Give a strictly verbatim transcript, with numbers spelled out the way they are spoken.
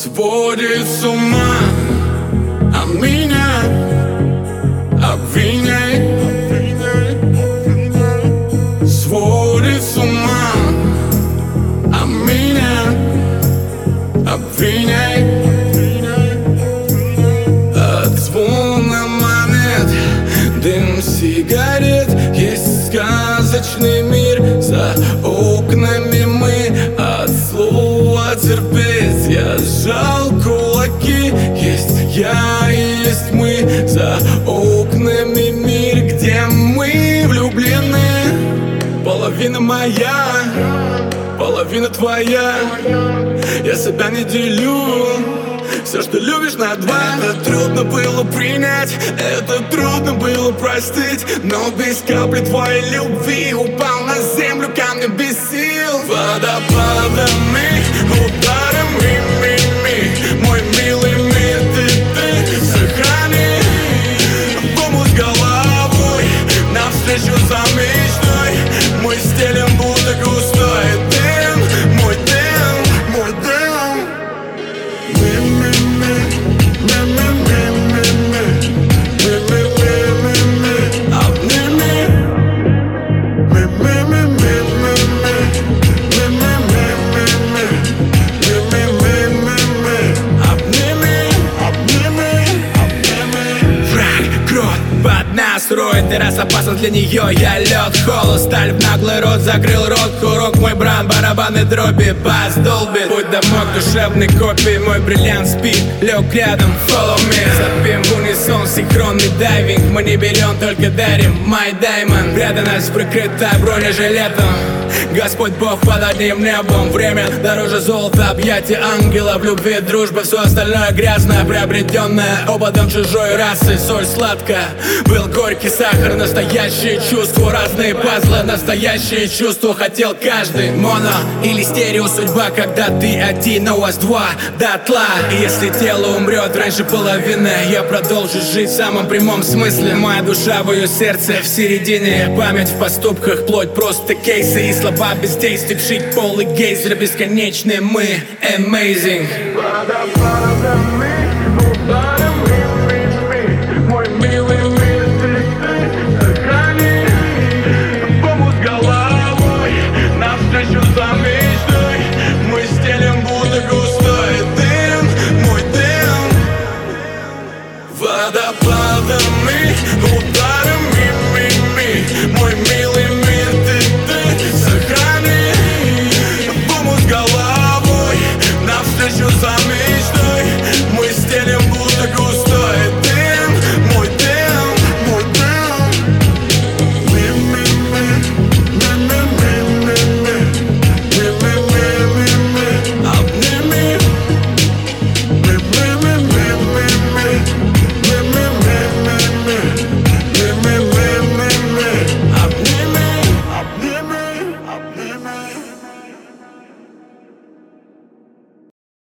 сводит с ума, а меня обвиняй. Сводит с ума, а меня обвиняй. От звона монет, дым сигарет, есть сказочный мир. За окнами мы от слова терпеть. Я сжал кулаки, есть я и есть мы. За окнами мир, где мы влюблены. Половина моя, половина твоя. Я себя не делю, все, что любишь, на два. Это трудно было принять, это трудно было простить. Но без капли твоей любви упал на землю камнем без сил. Водопадами, ударами, ми-ми. Мой милый мир, ты, ты сохрани в омут с головой, навстречу за мечтой. Мы стелем будто густой дым, мой дым, мой дым. Строит, и раз опасно для нее, я лед, холод, сталь в наглый рот, закрыл рот, курок, мой бран, барабаны, дроби, бас долбит. Путь домой к душевной копии, мой бриллиант спит, лег рядом, follow me. Запим в унисон, синхронный дайвинг, мы не берем, только дарим, my diamond. Преданность прикрыта бронежилетом, Господь Бог под одним небом. Время дороже золота, объятия ангела. В любви дружба, все остальное грязное, приобретенное опытом чужой расы. Соль сладкая, был горький сахар. Настоящие чувства, разные пазлы. Настоящие чувства хотел каждый. Моно или стерео судьба, когда ты один, а у вас два дотла. И если тело умрет раньше половины, я продолжу жить в самом прямом смысле. Моя душа в ее сердце, в середине. Память в поступках, плоть просто кейсы. И слова бездействий, шить полый гейзер. Бесконечные мы, amazing. Водопадами